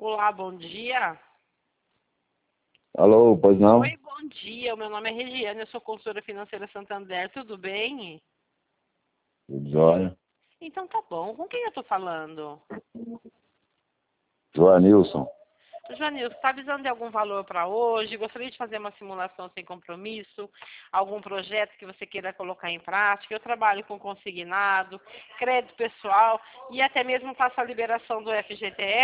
Olá, bom dia. Alô, pois não? Oi, bom dia. O meu nome é Regiane, eu sou consultora financeira Santander. Tudo bem? Tudo jóia. Então tá bom. Com quem eu tô falando? Joanilson. Joanilson, está avisando de algum valor para hoje? Gostaria de fazer uma simulação sem compromisso? Algum projeto que você queira colocar em prática? Eu trabalho com consignado, crédito pessoal e até mesmo faço a liberação do FGTS.